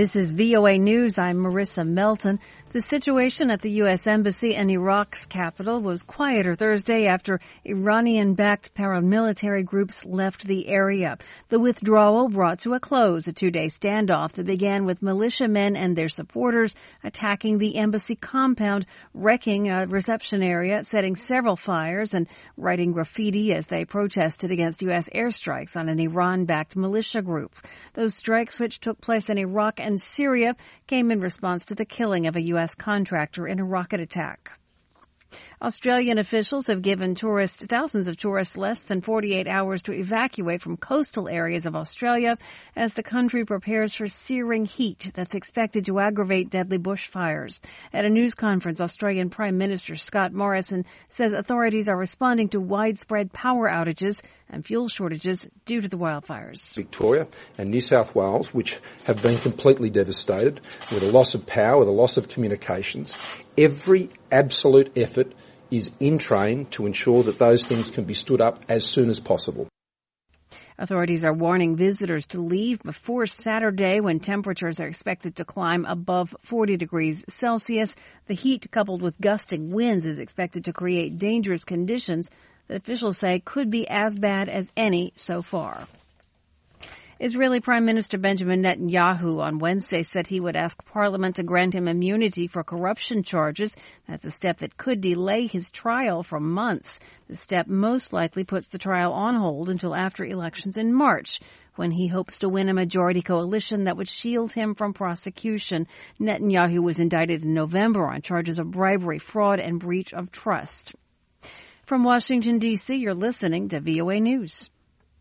This is VOA News. I'm Marissa Melton. The situation at the U.S. Embassy in Iraq's capital was quieter Thursday after Iranian-backed paramilitary groups left the area. The withdrawal brought to a close a two-day standoff that began with militiamen and their supporters attacking the embassy compound, wrecking a reception area, setting several fires, and writing graffiti as they protested against U.S. airstrikes on an Iran-backed militia group. Those strikes, which took place in Iraq and Syria, came in response to the killing of a U.S. contractor in a rocket attack. Australian officials have given thousands of tourists less than 48 hours to evacuate from coastal areas of Australia as the country prepares for searing heat that's expected to aggravate deadly bushfires. At a news conference, Australian Prime Minister Scott Morrison says authorities are responding to widespread power outages and fuel shortages due to the wildfires. Victoria and New South Wales, which have been completely devastated with a loss of power, with a loss of communications, every absolute effort is in train to ensure that those things can be stood up as soon as possible. Authorities are warning visitors to leave before Saturday when temperatures are expected to climb above 40 degrees Celsius. The heat, coupled with gusting winds, is expected to create dangerous conditions that officials say could be as bad as any so far. Israeli Prime Minister Benjamin Netanyahu on Wednesday said he would ask Parliament to grant him immunity for corruption charges. That's a step that could delay his trial for months. The step most likely puts the trial on hold until after elections in March, when he hopes to win a majority coalition that would shield him from prosecution. Netanyahu was indicted in November on charges of bribery, fraud, and breach of trust. From Washington, D.C., you're listening to VOA News.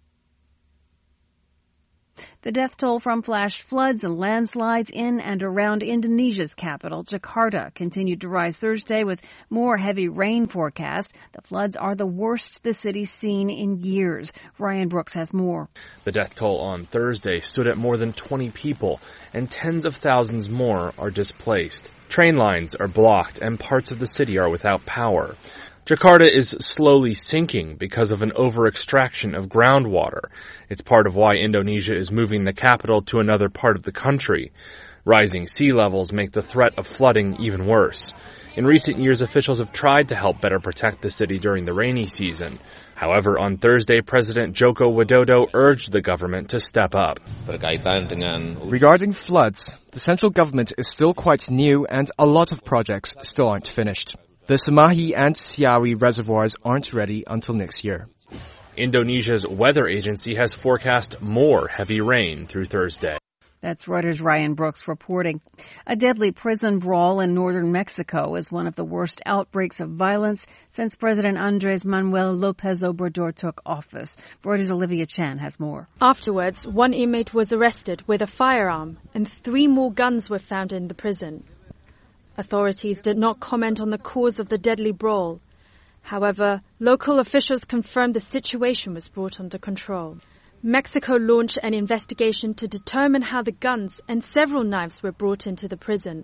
The death toll from flash floods and landslides in and around Indonesia's capital, Jakarta, continued to rise Thursday with more heavy rain forecast. The floods are the worst the city's seen in years. Ryan Brooks has more. The death toll on Thursday stood at more than 20 people, and tens of thousands more are displaced. Train lines are blocked, and parts of the city are without power. Jakarta is slowly sinking because of an over-extraction of groundwater. It's part of why Indonesia is moving the capital to another part of the country. Rising sea levels make the threat of flooding even worse. In recent years, officials have tried to help better protect the city during the rainy season. However, on Thursday, President Joko Widodo urged the government to step up. Regarding floods, the central government is still quite new and a lot of projects still aren't finished. The Semahi and Siawi reservoirs aren't ready until next year. Indonesia's weather agency has forecast more heavy rain through Thursday. That's Reuters' Ryan Brooks reporting. A deadly prison brawl in northern Mexico is one of the worst outbreaks of violence since President Andrés Manuel López Obrador took office. Reuters' Olivia Chan has more. Afterwards, one inmate was arrested with a firearm and 3 more guns were found in the prison. Authorities did not comment on the cause of the deadly brawl. However, local officials confirmed the situation was brought under control. Mexico launched an investigation to determine how the guns and several knives were brought into the prison.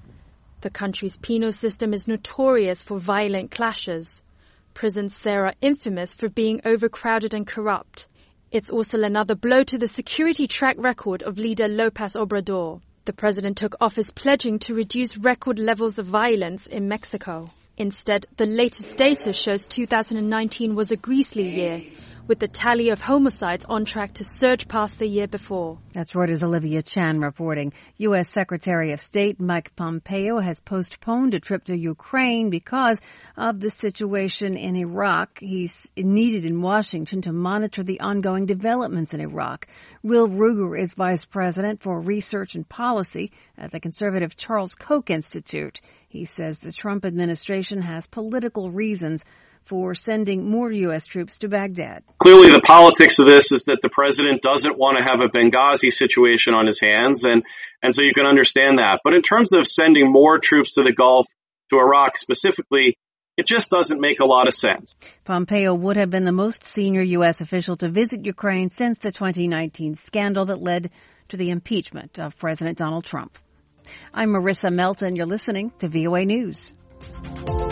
The country's penal system is notorious for violent clashes. Prisons there are infamous for being overcrowded and corrupt. It's also another blow to the security track record of leader López Obrador. The president took office pledging to reduce record levels of violence in Mexico. Instead, the latest data shows 2019 was a grisly year, with the tally of homicides on track to surge past the year before. That's Reuters' Olivia Chan reporting. U.S. Secretary of State Mike Pompeo has postponed a trip to Ukraine because of the situation in Iraq. He's needed in Washington to monitor the ongoing developments in Iraq. Will Ruger is Vice President for Research and Policy at the conservative Charles Koch Institute. He says the Trump administration has political reasons for sending more U.S. troops to Baghdad. Clearly, the politics of this is that the president doesn't want to have a Benghazi situation on his hands, and so you can understand that. But in terms of sending more troops to the Gulf, to Iraq specifically, it just doesn't make a lot of sense. Pompeo would have been the most senior U.S. official to visit Ukraine since the 2019 scandal that led to the impeachment of President Donald Trump. I'm Marissa Melton. You're listening to VOA News.